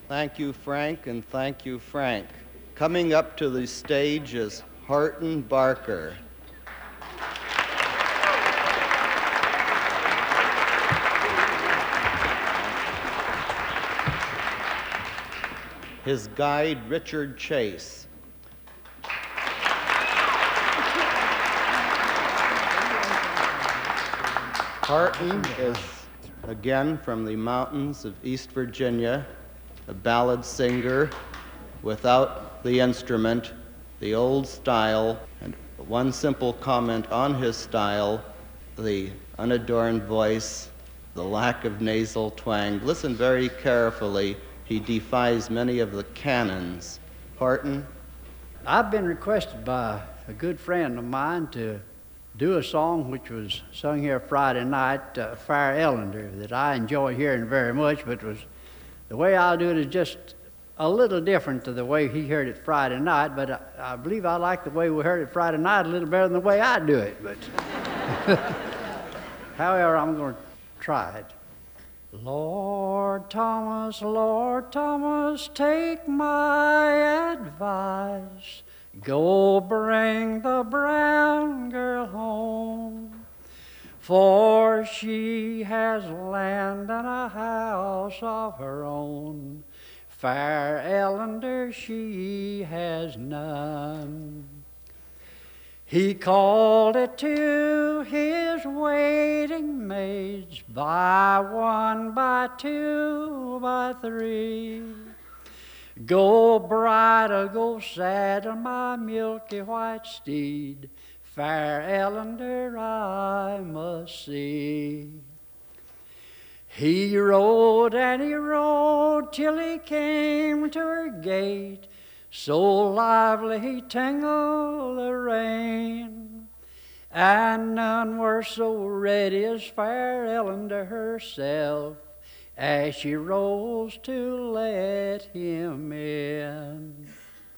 Thank you, Frank, and thank you, Frank. Coming up to the stage is Horton Barker. His guide, Richard Chase. Horton is, again, from the mountains of East Virginia, a ballad singer without the instrument, the old style, and one simple comment on his style, the unadorned voice, the lack of nasal twang. Listen very carefully. He defies many of the canons. Horton? I've been requested by a good friend of mine to do a song which was sung here Friday night, Fire Ellender, that I enjoy hearing very much, but the way I'll do it is just a little different to the way he heard it Friday night, but I believe I like the way we heard it Friday night a little better than the way I do it. But however, I'm going to try it. Lord Thomas, take my advice. Go bring the brown girl home, for she has land and a house of her own. Fair Ellender, she has none. He called it to his waiting maids, by one, by two, by three. Go bridle, go saddle my milky white steed, Fair Ellender I must see. He rode and he rode till he came to her gate, so lively he tingled the rein, and none were so ready as Fair Ellender herself, as she rose to let him in.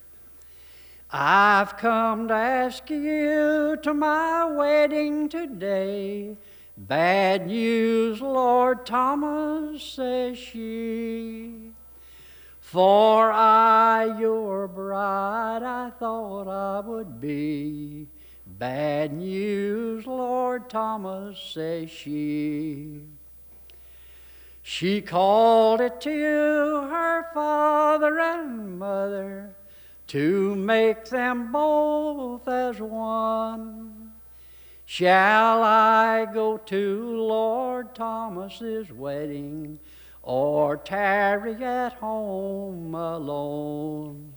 I've come to ask you to my wedding today. Bad news, Lord Thomas, says she. For I, your bride, I thought I would be. Bad news, Lord Thomas, says she. She called it to her father and mother to make them both as one. Shall I go to Lord Thomas's wedding, or tarry at home alone?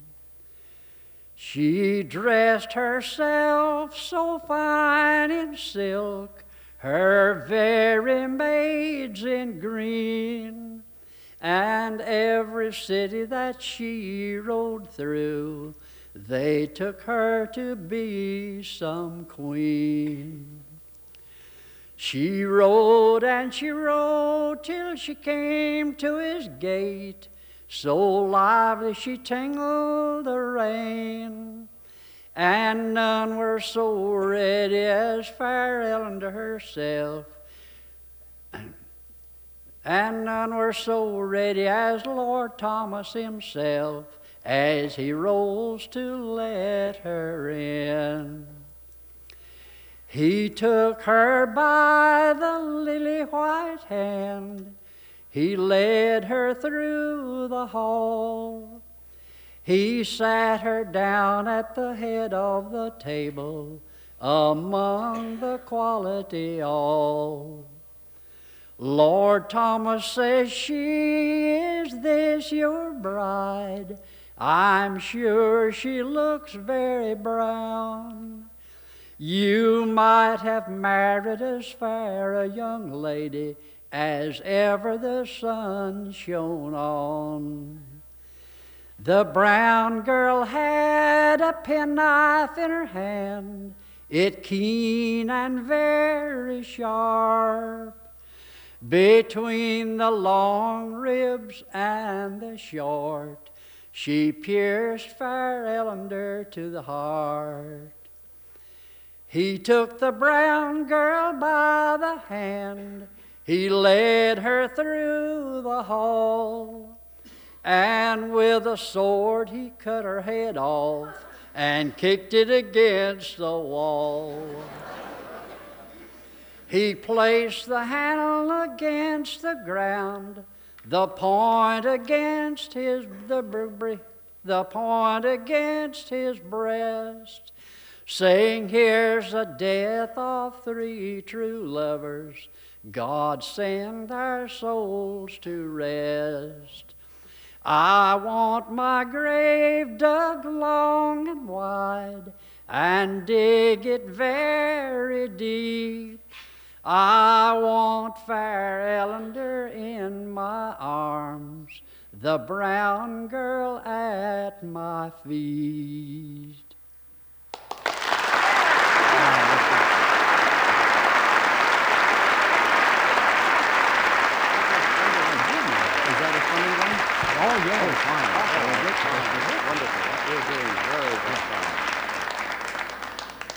She dressed herself so fine in silk, her very maids in green, and every city that she rode through, they took her to be some queen. She rode and she rode till she came to his gate, so lively she tingled the rein, and none were so ready as Fair Ellender herself, and none were so ready as Lord Thomas himself, as he rose to let her in. He took her by the lily white hand, he led her through the hall. He sat her down at the head of the table, among the quality all. Lord Thomas says, she, is this your bride? I'm sure she looks very brown. You might have married as fair a young lady as ever the sun shone on. The brown girl had a penknife in her hand, it keen and very sharp. Between the long ribs and the short, she pierced Fair Ellender to the heart. He took the brown girl by the hand, he led her through the hall, and with a sword he cut her head off and kicked it against the wall. He placed the handle against the ground, the point against his breast, saying, "Here's the death of three true lovers. God send their souls to rest. I want my grave dug long and wide and dig it very deep. I want fair Ellender in my arms, the brown girl at my feet." Is that a funny one? Oh, yeah, it's fine. Wonderful. You're doing very good.